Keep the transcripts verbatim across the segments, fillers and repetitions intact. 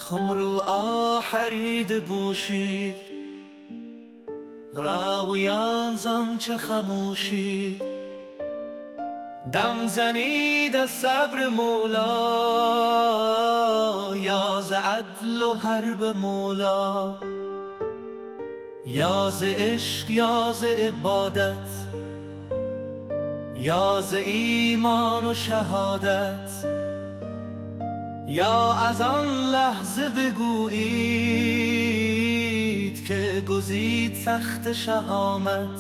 خمرو آحرید بوشی راویان زن چه خموشی دم زنید از صبر مولا یا ز عدل و حرب مولا یا ز عشق یا ز عبادت یا ز ایمان و شهادت یا از آن لحظه بگویید که گزید تخت شهامت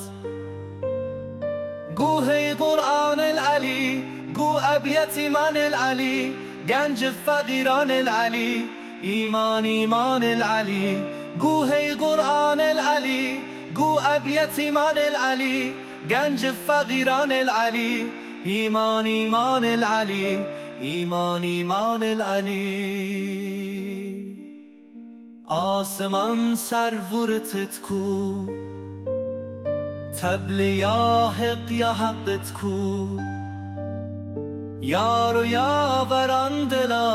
گو هی قرآن العلی گو ابیت من العلی گنج فقیران العلی ایمان ایمان العلی گو هی قرآن العلی گو ابیت من العلی گنج فقیران العلی ایمان ایمان العلی ایمان ایمان العلی آسمان سرورتت کو تبل یا حق یا حقت کو یار و یاوران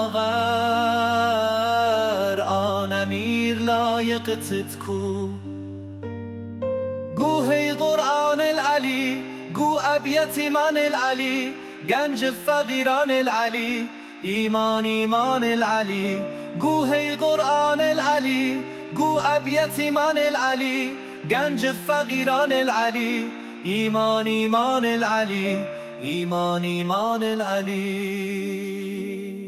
دلاور آن امیر لایقتت کو گو هی قرآن العلی گو ابیت من العلی گنج فقیران العلی ایمان ایمان العلی گو هی قرآن العلی گو ابیت من العلی گنج فقیران العلی ایمان ایمان العلی ایمان ایمان العلی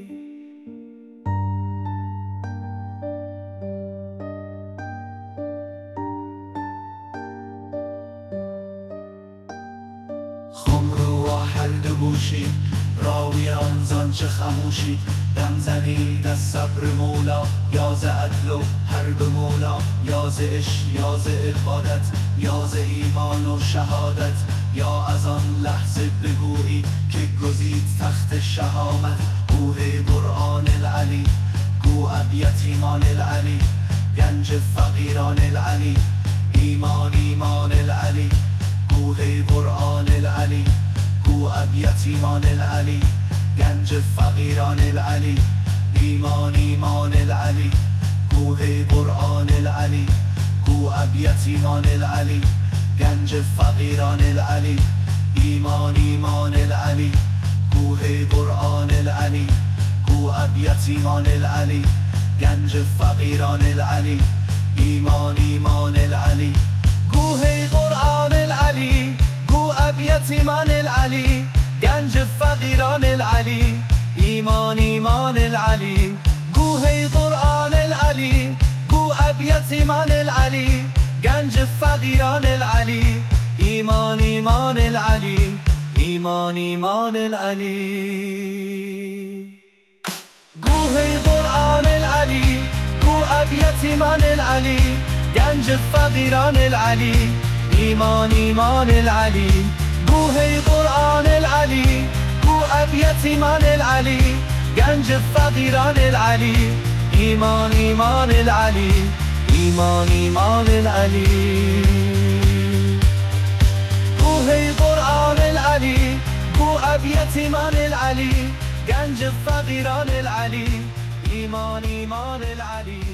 خمرو آحرید بوشی راویان زان چه خموشی دم زنید از صبر مولا یا ز عدل و حرب مولا یا ز عشق یا ز عبادت یا ز ایمان و شهادت یا از آن لحظه بگویید که گزید تخت شهامت گو هی قرآن العلی گو ابیت ایمان العلی گنج فقیران العلی ایمان ایمان العلی گو هی قرآن العلی گو ابیت ایمان العلی گنج فقیران العلی ایمان ایمان العلی گو هی قرآن العلی گو ابیت ایمان العلی گنج فقیران العلی ایمان ایمان العلی گو هی قرآن العلی گو ابیت ایمان العلی گنج فقیران العلی ایمان ایمان العلی گو هی قرآن العلی گو ابیت ایمان العلی گنج فقیران العلی ایمان ایمان العلی گو هی قرآن العلی گو ابیت ایمان العلی گنج فقیران العلی ایمان ایمان العلی ایمان ایمان العلی گو هی قرآن العلی گو ابیت ایمان العلی گنج فقیران العلی ایمان ایمان العلی گو هی قرآن العلی گو ابیت ایمان العلی گنج فقیران العلی ایمان ایمان العلی ایمان ایمان العلی گو هی قرآن العلی گو ابیت ایمان العلی گنج فقیران العلی ایمان ایمان العلی